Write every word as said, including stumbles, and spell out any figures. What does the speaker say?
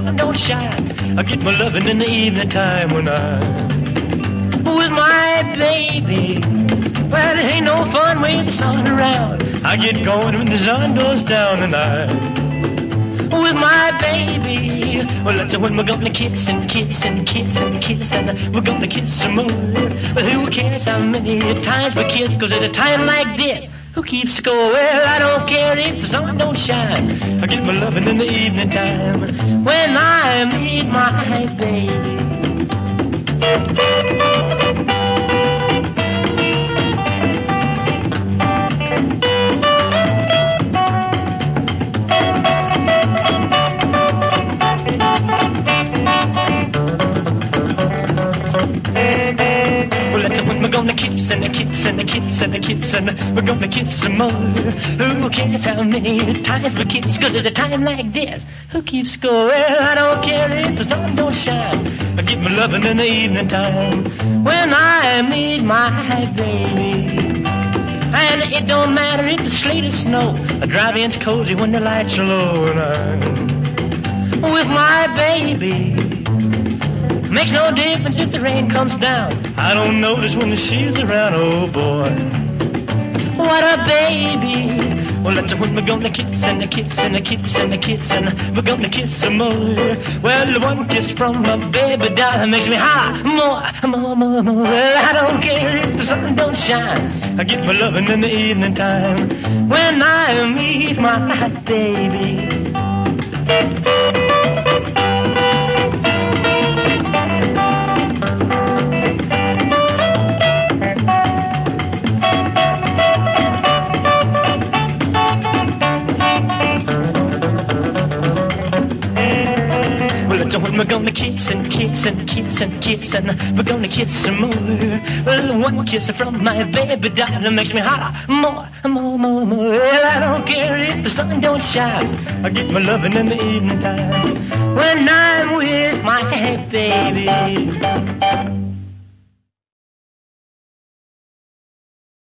sun don't shine. I get my loving in the evening time when I'm with my baby. Well, it ain't no fun with the sun around. I get going when the sun goes down and I'm with my baby. Well, that's when we're gonna kiss and kiss and kiss and kiss and we're gonna kiss some more. Well, who cares how many times we kiss? Cause at a time like this, who keeps score? Well, I don't care if the sun don't shine. I get my loving in the evening time when I meet my baby. We're gonna kiss and a kiss and a kiss and a kiss and we're gonna kiss some more. Who cares how many times we kiss? Cause at a time like this, who keeps score? Well, I don't care if the sun don't shine. I get my loving in the evening time when I meet my baby. And it don't matter if it's sleet or snow. I drive in's cozy when the lights are low and I'm with my baby. Makes no difference if the rain comes down. I don't notice when the she's around. Oh boy, what a baby. Well, that's when we're gonna kiss and a kiss and a kiss and a kiss and we're gonna kiss some more. Well, the one kiss from my baby doll makes me holler more, more, more, more. Well, I don't care if the sun don't shine. I get my loving in the evening time when I meet my baby. When we're gonna kiss and kiss and kiss and kiss and we're gonna kiss some more. Well, one kiss from my baby doll makes me holler more, more, more, more. Well, I don't care if the sun don't shine. I get my loving in the evening time when I'm with my baby.